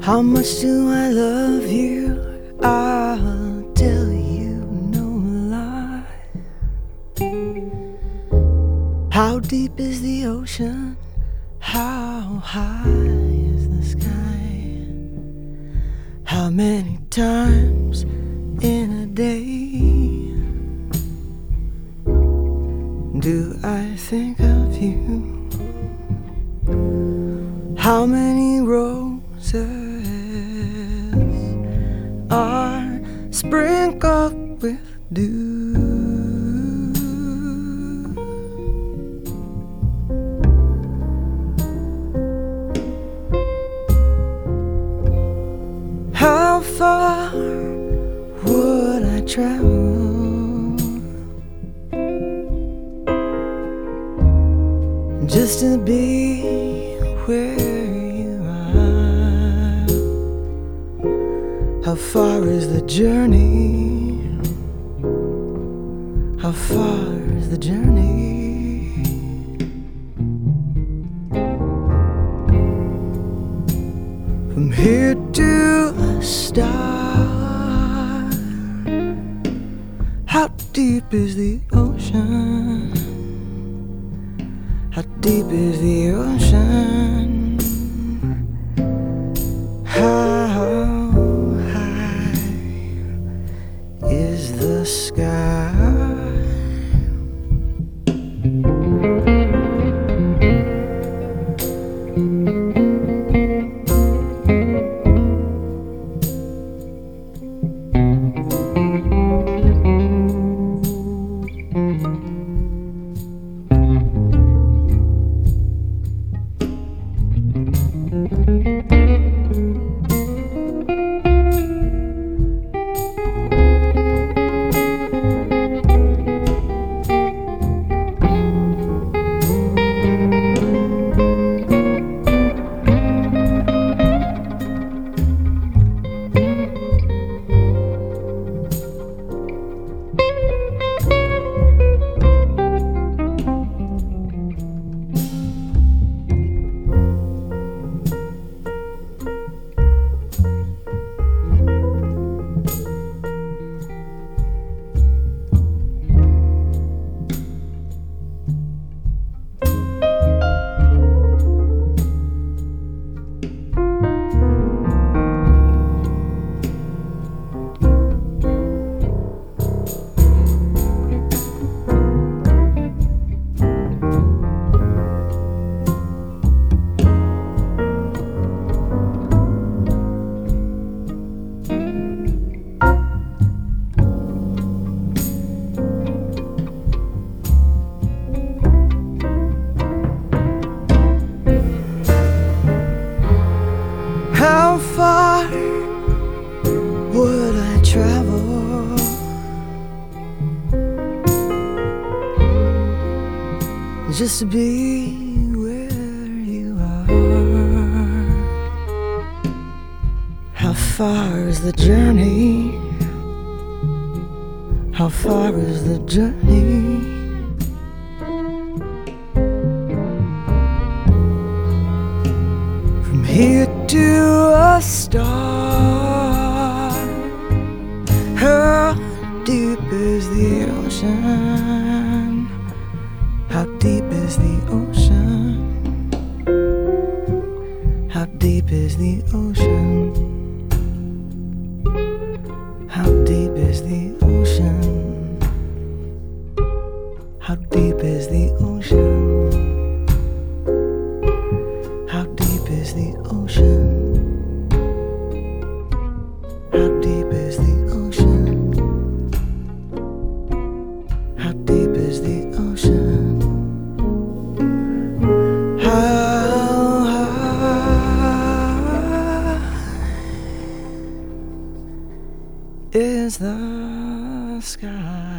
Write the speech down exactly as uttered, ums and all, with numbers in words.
How much do I love you? I'll tell you no lie. How deep is the ocean? How high is the sky? How many times in a day do I think of you? How many roses are sprinkled with dew? How far would I travel just to be where you are? How far is the journey? How far is the journey? From here to a star. How deep is the ocean? How deep is the ocean? How high is the sky? How far would I travel just to be where you are? How far is the journey? How far is the journey? From here to a star. How deep is the ocean? How deep is the ocean? How deep is the ocean? How deep is the ocean? How deep is the ocean? How deep is the ocean? How deep is the ocean? How deep is the ocean? How high is the sky?